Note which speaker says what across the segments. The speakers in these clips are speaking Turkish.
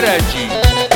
Speaker 1: ürəci.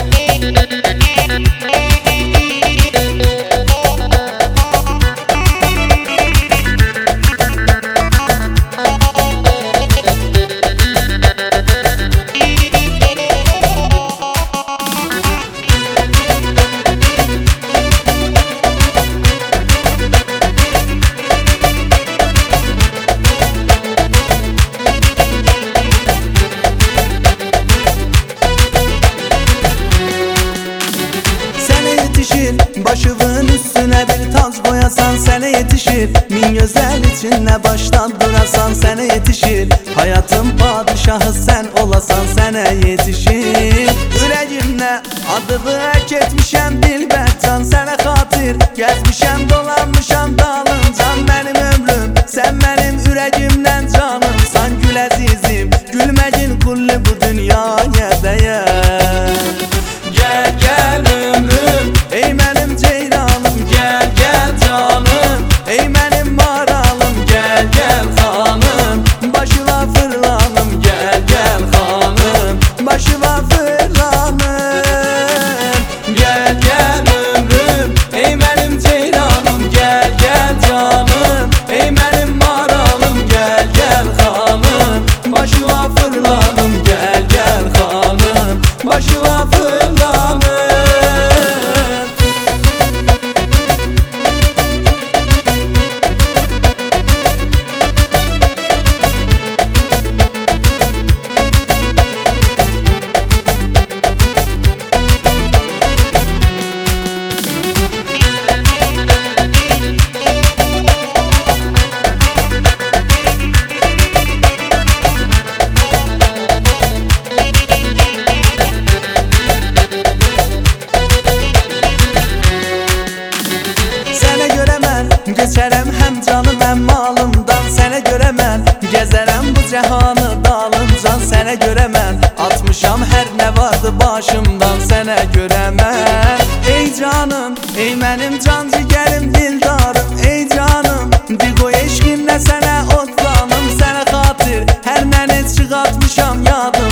Speaker 2: Başımın üstüne bir tac koyasan sene yetişir. Min gözler içinde baştan durasan sene yetişir. Hayatın padişahı sen olasan sene yetişir. Yüreğimle adını hak etmişem dilbercan sene hatır. Gezmişem dolanmışam dalıncan benim ömrüm. Sen benim yüreğimden canımsan gül azizim. Gülmegin kullu bu dünyaya değer.
Speaker 1: Gel gel ömrüm,
Speaker 2: ey benim ceylanım,
Speaker 1: gel gel canım,
Speaker 2: ey benim maralım,
Speaker 1: gel gel hanım,
Speaker 2: başıma fırlanım,
Speaker 1: gel gel hanım,
Speaker 2: başıma fırlanım.
Speaker 1: gel gel ömrüm, ey benim ceylanım, gel gel canım, ey benim maralım, gel gel hanım,
Speaker 2: Başıma fırlanım,
Speaker 1: gel gel hanım,
Speaker 2: başıma fırlanım. Geçərəm həm canım həm malımdan sənə görə mən. Gəzərəm bu cəhanı dalıncan sənə görə mən. Atmışam hər nə vardı başımdan sənə görə mən. Ey canım, ey mənim can cigərim dildarım, ey canım, di qoy eşqimlə sənə otlanım sənə xatır. Hər nəni çıxartmışam yadım